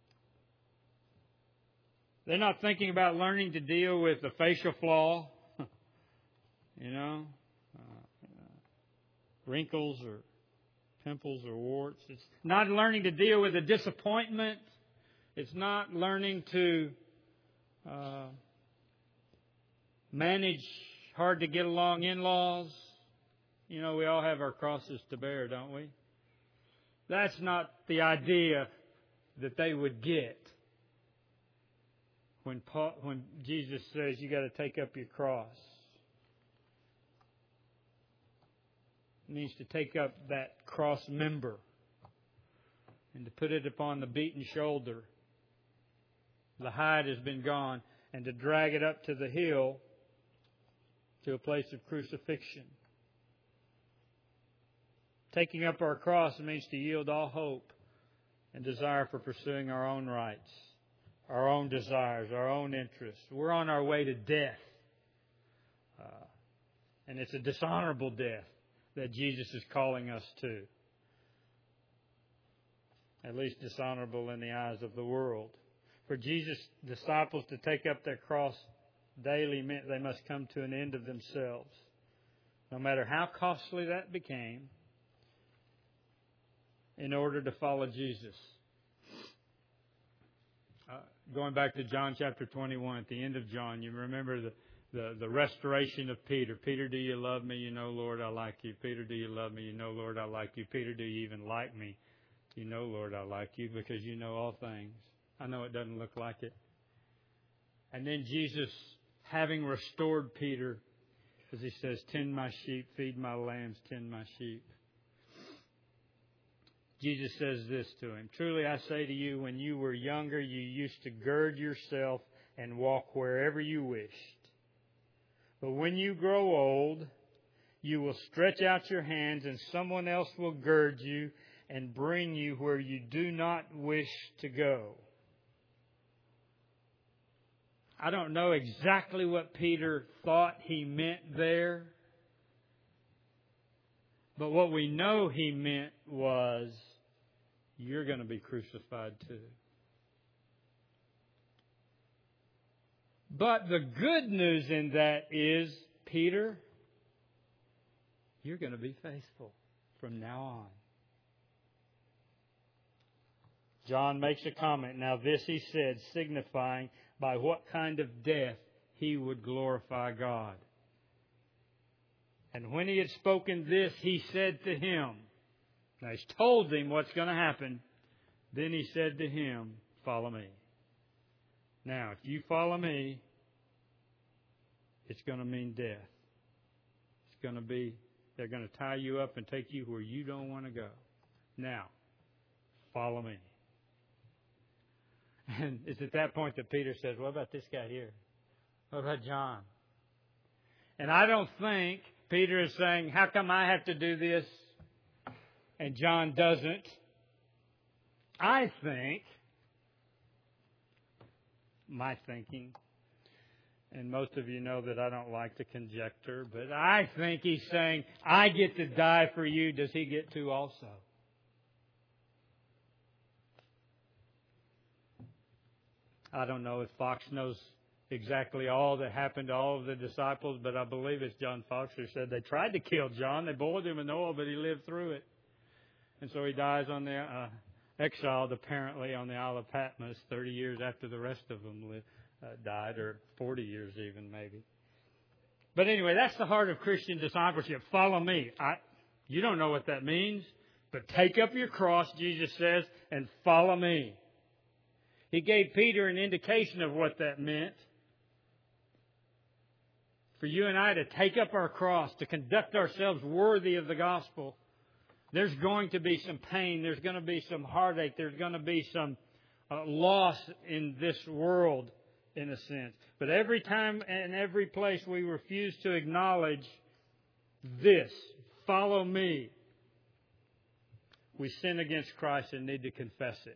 they're not thinking about learning to deal with a facial flaw, you know, uh, uh, wrinkles or pimples or warts. It's not learning to deal with a disappointment. It's not learning to uh, manage hard to get along in-laws. You know, we all have our crosses to bear, don't we? That's not the idea that they would get when Paul, when Jesus says you got to take up your cross. means to take up that cross member and to put it upon the beaten shoulder. The hide has been gone, and to drag it up to the hill to a place of crucifixion. Taking up our cross means to yield all hope and desire for pursuing our own rights, our own desires, our own interests. We're on our way to death. Uh, and it's a dishonorable death that Jesus is calling us to. At least dishonorable in the eyes of the world. For Jesus' disciples to take up their cross daily meant they must come to an end of themselves. No matter how costly that became, in order to follow Jesus. Uh, going back to John chapter twenty-one, at the end of John, you remember the, the, the restoration of Peter. Peter, do you love me? You know, Lord, I like you. Peter, do you love me? You know, Lord, I like you. Peter, do you even like me? You know, Lord, I like you because you know all things. I know it doesn't look like it. And then Jesus, having restored Peter, as he says, tend my sheep, feed my lambs, tend my sheep. Jesus says this to him, truly I say to you, when you were younger, you used to gird yourself and walk wherever you wished. But when you grow old, you will stretch out your hands and someone else will gird you and bring you where you do not wish to go. I don't know exactly what Peter thought he meant there. But what we know he meant was, you're going to be crucified too. But the good news in that is, Peter, you're going to be faithful from now on. John makes a comment. Now this he said, signifying by what kind of death he would glorify God. And when he had spoken this, he said to him, now he's told him what's going to happen. Then he said to him, follow me. Now, if you follow me, it's going to mean death. It's going to be, they're going to tie you up and take you where you don't want to go. Now, follow me. And it's at that point that Peter says, what about this guy here? What about John? And I don't think Peter is saying, how come I have to do this and John doesn't? I think, my thinking, and most of you know that I don't like to conjecture, but I think he's saying, I get to die for you. Does he get to also? I don't know if Fox knows exactly all that happened to all of the disciples, but I believe it's John Fox who said they tried to kill John. They boiled him in oil, but he lived through it. And so he dies on the uh, exiled, apparently, on the Isle of Patmos thirty years after the rest of them lived, uh, died, or forty years even, maybe. But anyway, that's the heart of Christian discipleship. Follow me. I, you don't know what that means, but take up your cross, Jesus says, and follow me. He gave Peter an indication of what that meant. For you and I to take up our cross, to conduct ourselves worthy of the gospel, there's going to be some pain. There's going to be some heartache. There's going to be some uh, loss in this world, in a sense. But every time and every place we refuse to acknowledge this, follow me, we sin against Christ and need to confess it.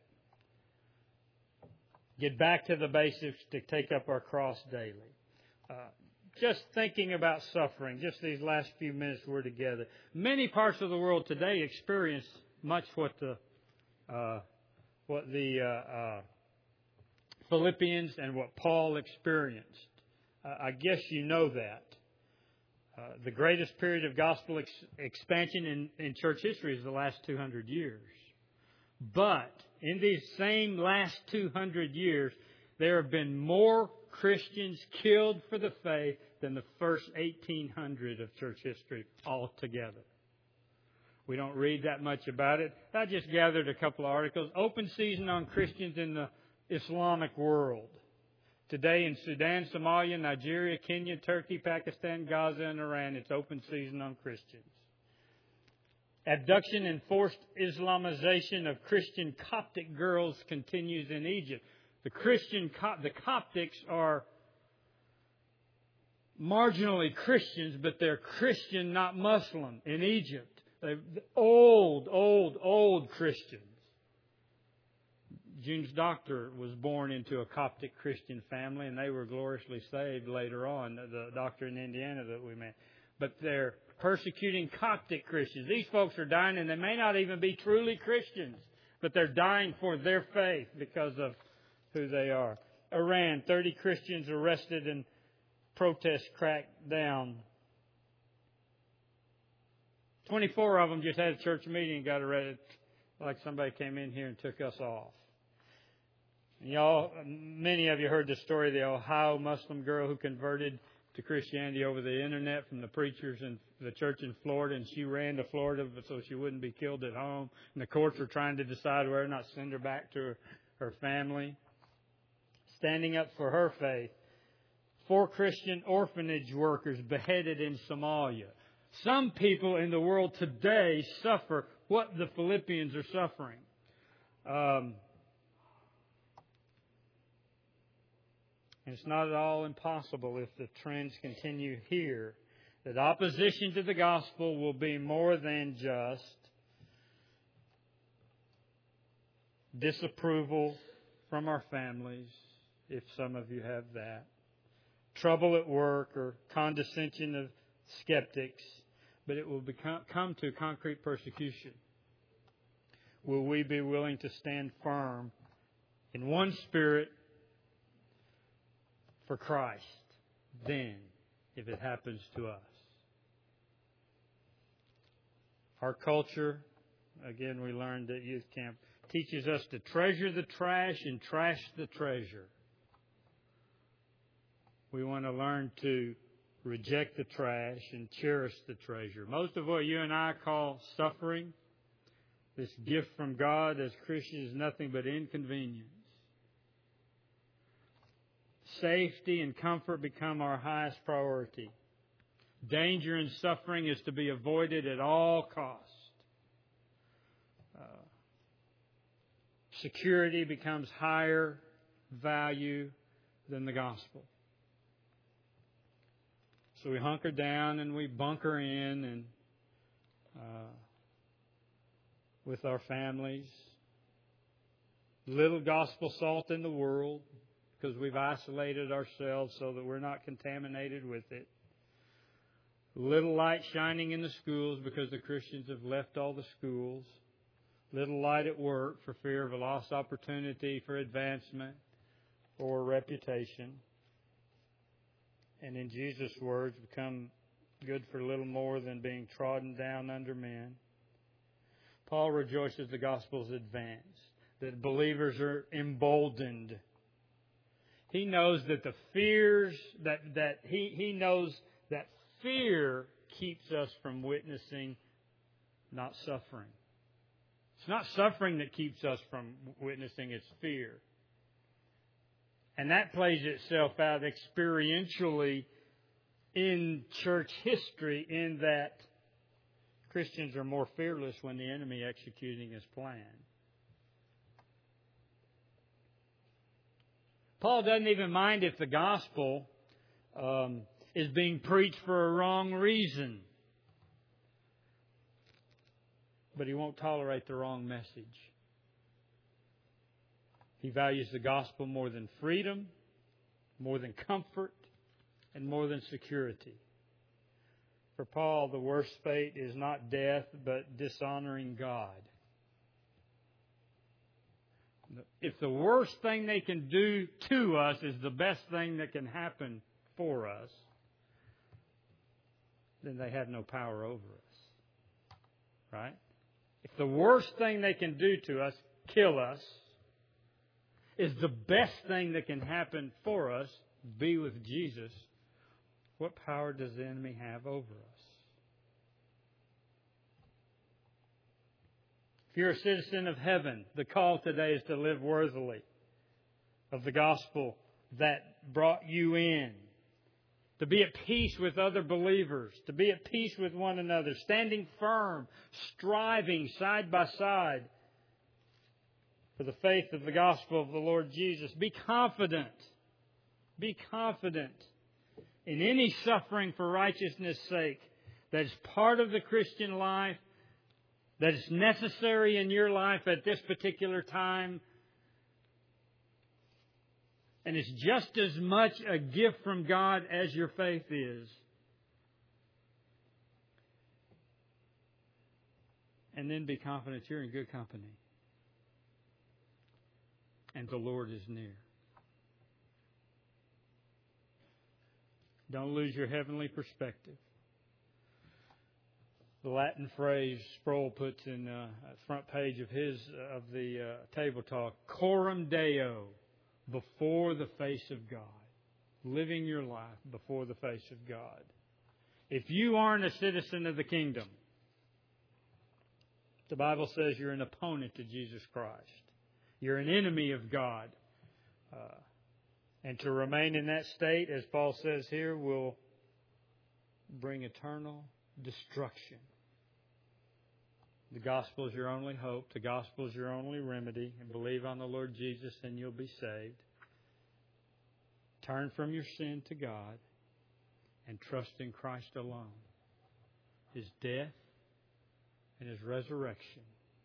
Get back to the basics to take up our cross daily. Uh, just thinking about suffering, just these last few minutes we're together. Many parts of the world today experience much what the uh, what the uh, uh, Philippians and what Paul experienced. Uh, I guess you know that. Uh, the greatest period of gospel ex- expansion in, in church history is the last two hundred years. But in these same last two hundred years, there have been more Christians killed for the faith than the first eighteen hundred of church history altogether. We don't read that much about it. I just gathered a couple of articles. Open season on Christians in the Islamic world. Today in Sudan, Somalia, Nigeria, Kenya, Turkey, Pakistan, Gaza, and Iran, it's open season on Christians. Abduction and forced Islamization of Christian Coptic girls continues in Egypt. The Christian, the Coptics are marginally Christians, but they're Christian, not Muslim, in Egypt. They're old, old, old Christians. June's doctor was born into a Coptic Christian family, and they were gloriously saved later on, the doctor in Indiana that we met. But they're persecuting Coptic Christians. These folks are dying, and they may not even be truly Christians, but they're dying for their faith because of who they are. Iran, thirty Christians arrested and protests cracked down. twenty-four of them just had a church meeting and got arrested, like somebody came in here and took us off. And y'all, many of you heard the story of the Ohio Muslim girl who converted to Christianity over the internet from the preachers in the church in Florida, and she ran to Florida so she wouldn't be killed at home. And the courts were trying to decide whether or not to send her back to her, her family. Standing up for her faith. Four Christian orphanage workers beheaded in Somalia. Some people in the world today suffer what the Philippians are suffering. Um, It's not at all impossible if the trends continue here that opposition to the gospel will be more than just disapproval from our families, if some of you have that, trouble at work or condescension of skeptics, but it will become, come to concrete persecution. Will we be willing to stand firm in one spirit for Christ, then, if it happens to us? Our culture, again, we learned at youth camp, teaches us to treasure the trash and trash the treasure. We want to learn to reject the trash and cherish the treasure. Most of what you and I call suffering, this gift from God as Christians, is nothing but inconvenience. Safety and comfort become our highest priority. Danger and suffering is to be avoided at all costs. Uh, security becomes higher value than the gospel. So we hunker down and we bunker in and uh, with our families. Little gospel salt in the world, because we've isolated ourselves so that we're not contaminated with it. Little light shining in the schools because the Christians have left all the schools. Little light at work for fear of a lost opportunity for advancement or reputation. And in Jesus' words, become good for little more than being trodden down under men. Paul rejoices the gospel's advance, that believers are emboldened. He knows that the fears, that, that he, he knows that fear keeps us from witnessing, not suffering. It's not suffering that keeps us from witnessing, it's fear. And that plays itself out experientially in church history in that Christians are more fearless when the enemy executing his plan. Paul doesn't even mind if the gospel um, is being preached for a wrong reason. But he won't tolerate the wrong message. He values the gospel more than freedom, more than comfort, and more than security. For Paul, the worst fate is not death, but dishonoring God. If the worst thing they can do to us is the best thing that can happen for us, then they have no power over us. Right? If the worst thing they can do to us, kill us, is the best thing that can happen for us, be with Jesus, what power does the enemy have over us? If you're a citizen of heaven, the call today is to live worthily of the gospel that brought you in. to be at peace with other believers, to be at peace with one another, standing firm, striving side by side for the faith of the gospel of the Lord Jesus. Be confident. Be confident in any suffering for righteousness' sake that is part of the Christian life, that is necessary in your life at this particular time. And it's just as much a gift from God as your faith is. And then be confident you're in good company. And the Lord is near. Don't lose your heavenly perspective. The Latin phrase Sproul puts in the front page of his of the uh, table talk, coram Deo, before the face of God. Living your life before the face of God. If you aren't a citizen of the kingdom, the Bible says you're an opponent to Jesus Christ. You're an enemy of God. Uh, and to remain in that state, as Paul says here, will bring eternal destruction. The gospel is your only hope. The gospel is your only remedy. And believe on the Lord Jesus and you'll be saved. Turn from your sin to God and trust in Christ alone. His death and His resurrection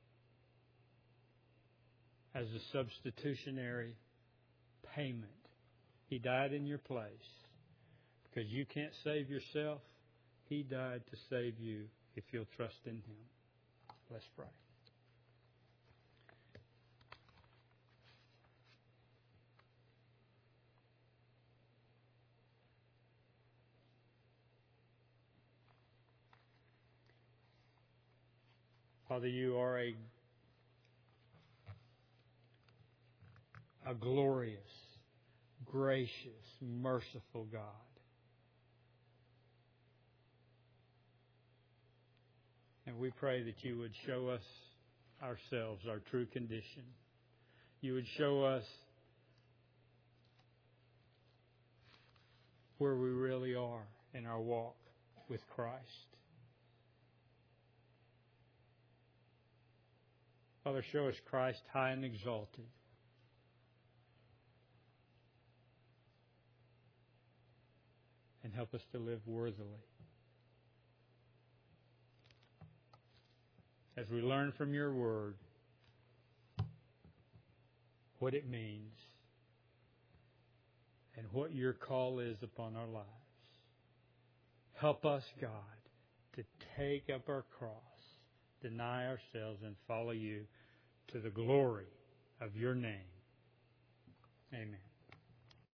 as a substitutionary payment. He died in your place. Because you can't save yourself, He died to save you if you'll trust in Him. Let's pray. Father, you are a, a glorious, gracious, merciful God. And we pray that you would show us ourselves, our true condition. You would show us where we really are in our walk with Christ. Father, show us Christ high and exalted. And help us to live worthily. As we learn from your word what it means and what your call is upon our lives. Help us, God, to take up our cross, deny ourselves, and follow you to the glory of your name. Amen.